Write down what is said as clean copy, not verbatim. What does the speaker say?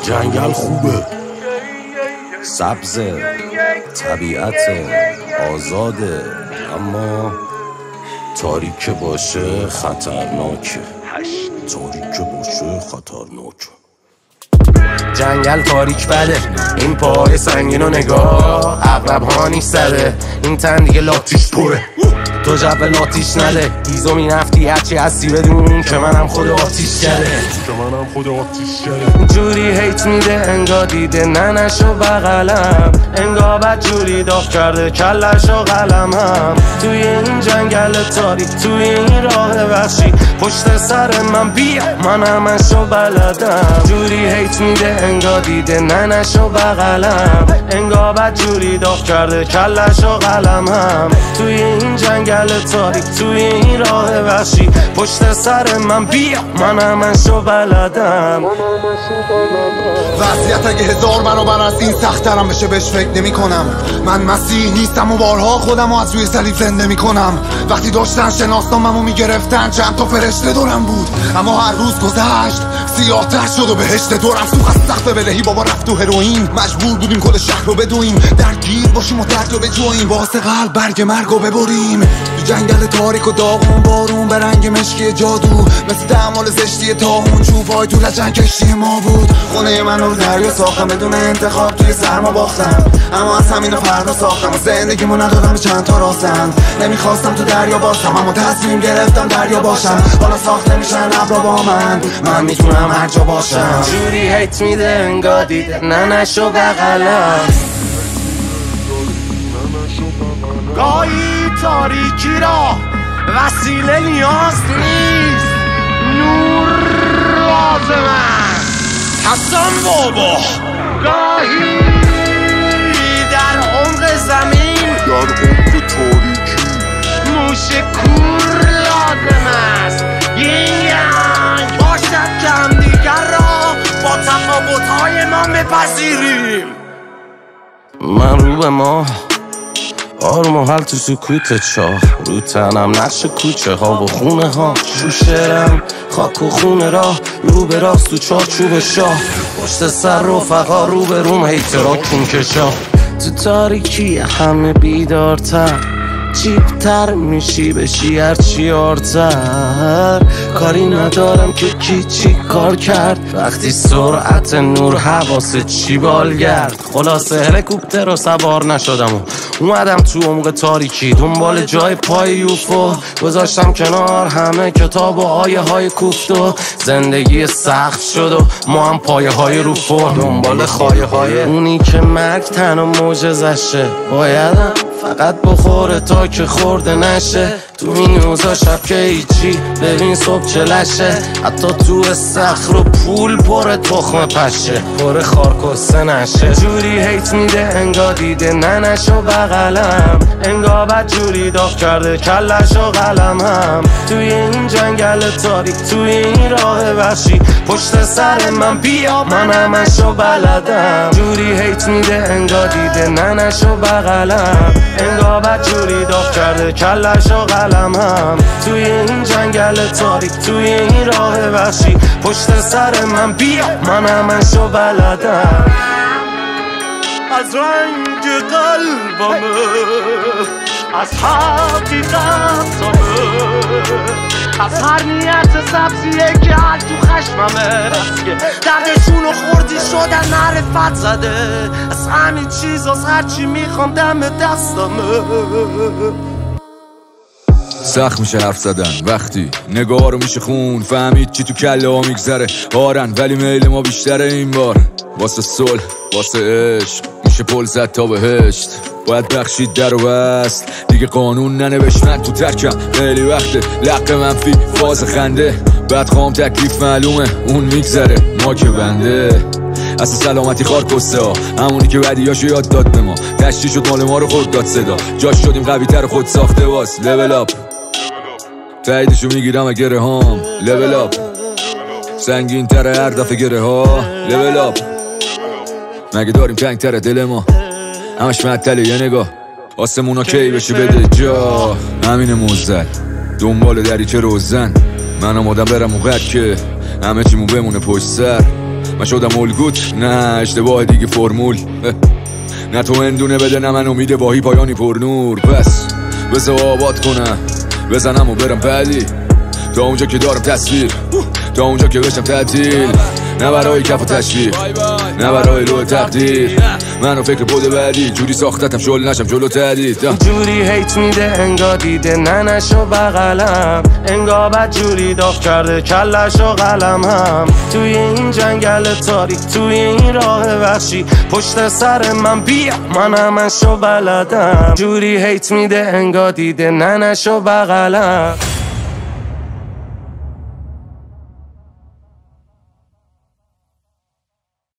جنگل خوبه، سبز، طبیعت آزاده، اما تاریک باشه خطرناکه. تاریک باشه خطرناکه. جنگل تاریک بده، این پای سنگین و نگاه عقرب ها نیش زده، این تن دیگه لاتیش پره، تو جب لاتیش نده. ایزو می نفتی هرچی هستی بدون که منم خود آتیش کرده، جوری هیت میده انگا دیده ننشو بغلم، انگا بد جوری داغ کرده کلشو قلمم. توی این جنگل تاریک، توی این راه وحشی، پشت سر من بیا من همشو بلدم. جوری هیت میده انگا دیده ننشو بغلم، انگا بد جوری داغ کرده کلشو قلمم. توی این جنگل تاریک، توی این راه وحشی، پشت سر من بیا من همشو بلدم. وضعیت اگه هزار برابر از این سخت‌ترم بشه بهش فکر نمی کنم. من مسیح نیستم و بارها خودم از روی صلیب زنده می کنم. وقتی داشتن شناسنامه‌مو میگرفتن چند تا فرشته دورم بود، اما هر روز گذشت سیاه‌تر شد و بهشت دورم سوخت از سخت بدهی. بابا رفت تو هروئین، مجبور بودیم کل شهر رو بدویم، درگیر باشیم و درد رو بجویم، واسه قلب برگ مرگ رو ببریم. تو جنگل تاریک و داغون بارون به رنگ مشکی جادو، مثل دمال زشتی تاهون چوبای تو لجن کشتی ما بود. خونه من رو دریا ساختم بدون انتخاب، توی سرما باختم، اما از همین فردا ساختم و زندگیمو ندادم به چند تا راستم. نمیخواستم تو دریا باشم اما تصمیم گرفتم دریا باشم. حالا ساخته میشن ابرا با من میتونم هر جا باشم. جوری هیت میده انگا دیده ننشو بغلم، گاهی تاریکی را وسیله نیاز نیست، نور لازم است. حسن بابا گاهی در عمق زمین، در عمق تاریکی، موش کور لازم است. ینگ باشد که همدیگر را با تفاوت‌های ما بپذیریم. من رو به ما آروم و حل تو سکوت چاه، رو تنم نقش کوچه ها و خونه ها، شوشرم خاک و خونه راه، رو به راست تو چارچوب شاه، پشت سر رفقا رو به روم هیترا کون کشا. تو تاریکی همه بیدارتر، چیپتر میشی بشی هرچی آرتر. کاری ندارم که کی چی کار کرد، وقتی سرعت نور حواست چی بالگرد. خلاصه هلیکوپتر رو سوار نشدم و اومدم تو عمق تاریکی، دنبال جای پای یوفو گذاشتم کنار همه کتاب و آیه های کوفت و زندگی سخت شد و ما هم پایه های رو فرم، دنبال خایه های اونی که مرگ تن و معجزشه. بایدم فقط بخوره تا که خورده نشه، تو این روزا شب که هیچی ببین صبح چلشه. حتی تو صخر و پول پر تخم پشه، پر خارکسته نشه. جوری هیت میده انگا دیده ننشو بغلم، انگا بد جوری داغ کرده کلشو قلمم. توی این جنگل تاریک، توی این راه وحشی، پشت سر من بیا من همشو بلدم. جوری هیت میده انگا دیده ننشو بغلم، انگا بد جوری داغ کرده کلشو قلمم. توی این جنگل تاریک، توی این راه وحشی، پشت سر من بیا من همشو بلدم. از رنگ قلبمه، از حقیقتمه، از هر نیت سبزیه که هر تو خشممه، که دردشونو خوردی شدن معرفت زده. از همین چیز از هرچی میخوام دم دستمه. سخت میشه حرف زدن وقتی نگاه رو میشه خون، فهمید چی تو کله ها میگذره هارن، ولی میل ما بیشتره این بار. واسه صلح، واسه عشق میشه پل زد تا بهشت، باید بخشید در و بست دیگه قانون ننوشت. من تو ترکم خیلی وقته، لق منفی فاز خنده، بدخوام تکلیف معلومه اون میگذره ما که بنده. اصلا سلامتی خار کسته ها، همونی که بدیاشو یاد داد به ما، تشتی شد مال ما رو خود داد صدا، جاش شدیم قوی تر خود ساخته واس. لول اپ تاییدشو میگیرم اگه رهام، لول اپ سنگین تره هر دفعه گره ها. لول اپ مگه داریم تنگ تره دل ما، همش معطله یه نگاه، آسمونا کی بشه بده جا. همین موزل دنبال دریچه روزن، من آمادم برم اون قد که همه چیمون بمونه پشت سر. من شدم الگوت، نه اشتباه دیگه فرمول. نه تو هندونه بده نه من امید واهی پایانی پر نور. پس بذار آباد کنم بزنم و برم بعدی، تا اونجا که دارم تصویر، تا اونجا که بشم تعطیل. نه برای کف و تشویق، نه برای روح تقدیر، منو فکر بوده بعدی جوری ساختتم شل نشم جلو تردید. جوری هیت میده انگا دیده ننشو بغلم، انگا بد جوری داغ کرده کلش و قلم هم. توی این جنگل تاریک توی این راه وحشی پشت سر من بیا من همشو بلدم. جوری هیت میده انگا دیده ننشو بغلم.